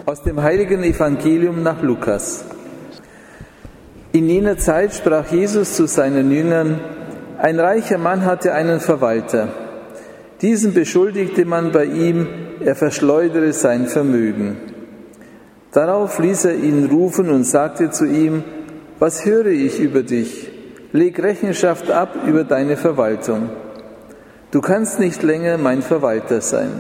Aus dem heiligen Evangelium nach Lukas. In jener Zeit sprach Jesus zu seinen Jüngern: Ein reicher Mann hatte einen Verwalter. Diesen beschuldigte man bei ihm, er verschleudere sein Vermögen. Darauf ließ er ihn rufen und sagte zu ihm: Was höre ich über dich? Leg Rechenschaft ab über deine Verwaltung. Du kannst nicht länger mein Verwalter sein.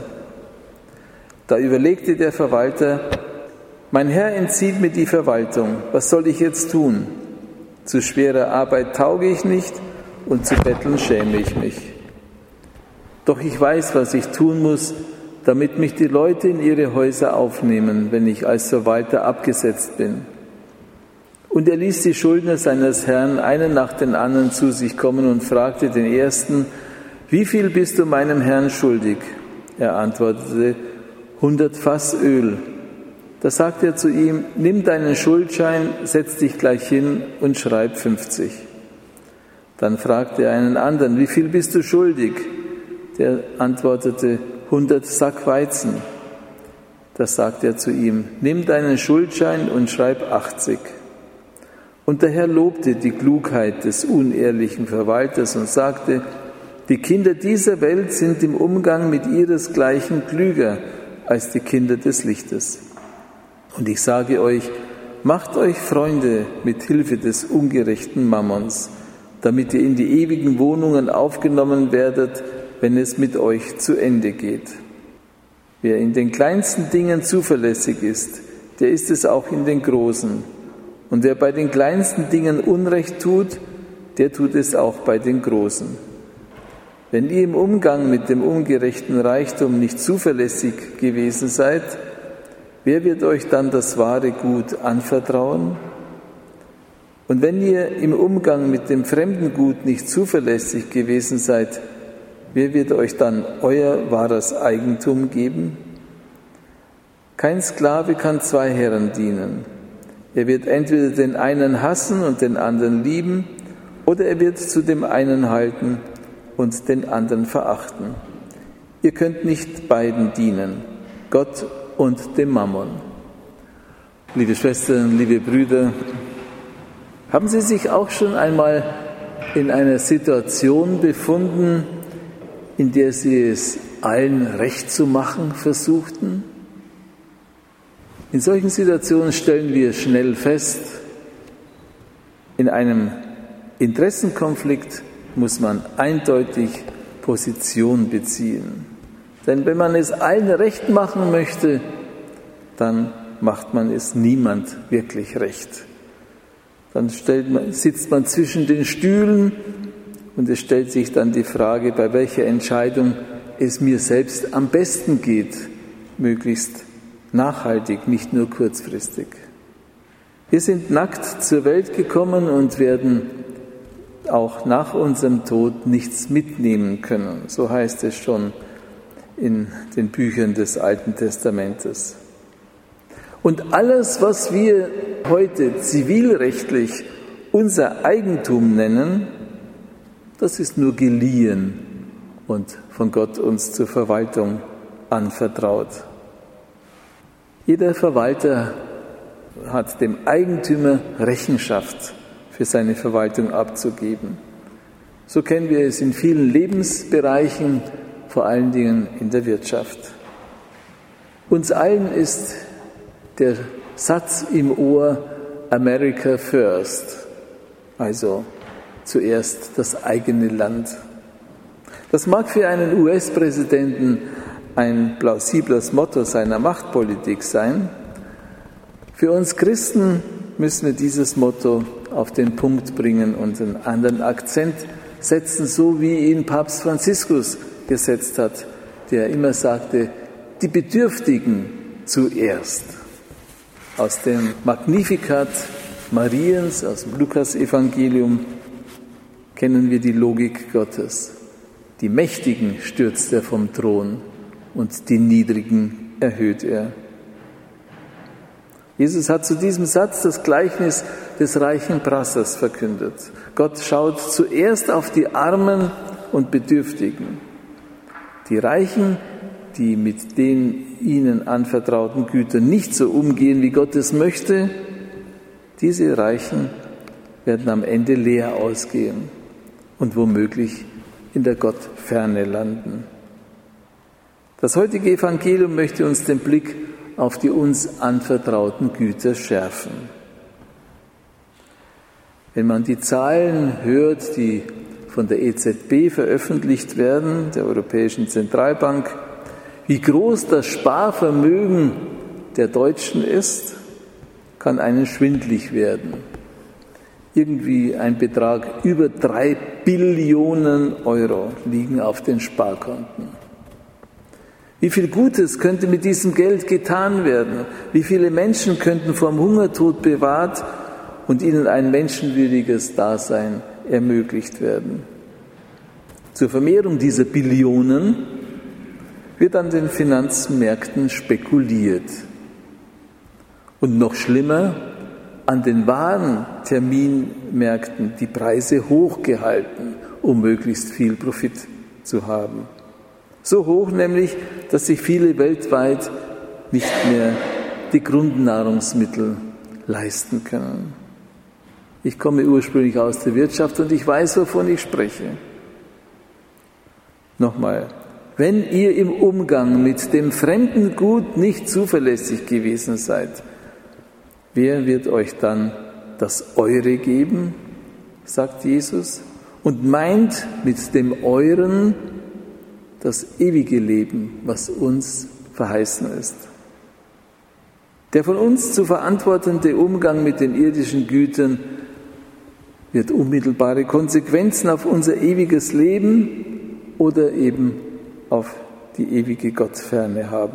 Da überlegte der Verwalter: Mein Herr entzieht mir die Verwaltung. Was soll ich jetzt tun? Zu schwerer Arbeit tauge ich nicht und zu betteln schäme ich mich. Doch ich weiß, was ich tun muss, damit mich die Leute in ihre Häuser aufnehmen, wenn ich als Verwalter abgesetzt bin. Und er ließ die Schuldner seines Herrn einen nach dem anderen zu sich kommen und fragte den ersten: Wie viel bist du meinem Herrn schuldig? Er antwortete: 100 Fass Öl. Da sagte er zu ihm: Nimm deinen Schuldschein, setz dich gleich hin und schreib 50. Dann fragte er einen anderen: Wie viel bist du schuldig? Der antwortete: 100 Sack Weizen. Da sagte er zu ihm: Nimm deinen Schuldschein und schreib 80. Und der Herr lobte die Klugheit des unehrlichen Verwalters und sagte: Die Kinder dieser Welt sind im Umgang mit ihresgleichen klüger als die Kinder des Lichtes. Und ich sage euch, macht euch Freunde mit Hilfe des ungerechten Mammons, damit ihr in die ewigen Wohnungen aufgenommen werdet, wenn es mit euch zu Ende geht. Wer in den kleinsten Dingen zuverlässig ist, der ist es auch in den großen. Und wer bei den kleinsten Dingen Unrecht tut, der tut es auch bei den großen. Wenn ihr im Umgang mit dem ungerechten Reichtum nicht zuverlässig gewesen seid, wer wird euch dann das wahre Gut anvertrauen? Und wenn ihr im Umgang mit dem fremden Gut nicht zuverlässig gewesen seid, wer wird euch dann euer wahres Eigentum geben? Kein Sklave kann 2 Herren dienen. Er wird entweder den einen hassen und den anderen lieben, oder er wird zu dem einen halten und den anderen verachten. Ihr könnt nicht beiden dienen, Gott und dem Mammon. Liebe Schwestern, liebe Brüder, haben Sie sich auch schon einmal in einer Situation befunden, in der Sie es allen recht zu machen versuchten? In solchen Situationen stellen wir schnell fest, in einem Interessenkonflikt muss man eindeutig Position beziehen. Denn wenn man es allen recht machen möchte, dann macht man es niemand wirklich recht. Dann sitzt man zwischen den Stühlen und es stellt sich dann die Frage, bei welcher Entscheidung es mir selbst am besten geht, möglichst nachhaltig, nicht nur kurzfristig. Wir sind nackt zur Welt gekommen und werden auch nach unserem Tod nichts mitnehmen können. So heißt es schon in den Büchern des Alten Testamentes. Und alles, was wir heute zivilrechtlich unser Eigentum nennen, das ist nur geliehen und von Gott uns zur Verwaltung anvertraut. Jeder Verwalter hat dem Eigentümer Rechenschaft für seine Verwaltung abzugeben. So kennen wir es in vielen Lebensbereichen, vor allen Dingen in der Wirtschaft. Uns allen ist der Satz im Ohr: America first, also zuerst das eigene Land. Das mag für einen US-Präsidenten ein plausibles Motto seiner Machtpolitik sein. Für uns Christen müssen wir dieses Motto auf den Punkt bringen und einen anderen Akzent setzen, so wie ihn Papst Franziskus gesetzt hat, der immer sagte: die Bedürftigen zuerst. Aus dem Magnificat Mariens, aus dem Lukas-Evangelium, kennen wir die Logik Gottes. Die Mächtigen stürzt er vom Thron und die Niedrigen erhöht er. Jesus hat zu diesem Satz das Gleichnis des reichen Prassers verkündet. Gott schaut zuerst auf die Armen und Bedürftigen. Die Reichen, die mit den ihnen anvertrauten Gütern nicht so umgehen, wie Gott es möchte, diese Reichen werden am Ende leer ausgehen und womöglich in der Gottferne landen. Das heutige Evangelium möchte uns den Blick auf die uns anvertrauten Güter schärfen. Wenn man die Zahlen hört, die von der EZB veröffentlicht werden, der Europäischen Zentralbank, wie groß das Sparvermögen der Deutschen ist, kann einen schwindlig werden. Irgendwie ein Betrag über 3 Billionen Euro liegen auf den Sparkonten. Wie viel Gutes könnte mit diesem Geld getan werden? Wie viele Menschen könnten vom Hungertod bewahrt und ihnen ein menschenwürdiges Dasein ermöglicht werden? Zur Vermehrung dieser Billionen wird an den Finanzmärkten spekuliert. Und noch schlimmer, an den wahren Terminmärkten die Preise hochgehalten, um möglichst viel Profit zu haben. So hoch nämlich, dass sich viele weltweit nicht mehr die Grundnahrungsmittel leisten können. Ich komme ursprünglich aus der Wirtschaft und ich weiß, wovon ich spreche. Nochmal, wenn ihr im Umgang mit dem fremden Gut nicht zuverlässig gewesen seid, wer wird euch dann das Eure geben, sagt Jesus, und meint mit dem Euren das ewige Leben, was uns verheißen ist. Der von uns zu verantwortende Umgang mit den irdischen Gütern wird unmittelbare Konsequenzen auf unser ewiges Leben oder eben auf die ewige Gottferne haben.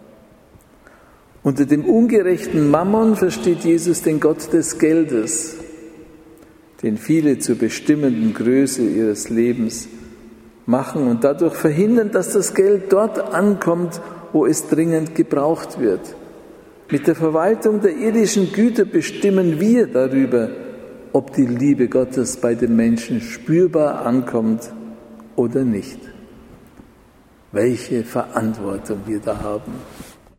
Unter dem ungerechten Mammon versteht Jesus den Gott des Geldes, den viele zur bestimmenden Größe ihres Lebens machen und dadurch verhindern, dass das Geld dort ankommt, wo es dringend gebraucht wird. Mit der Verwaltung der irdischen Güter bestimmen wir darüber, ob die Liebe Gottes bei den Menschen spürbar ankommt oder nicht. Welche Verantwortung wir da haben.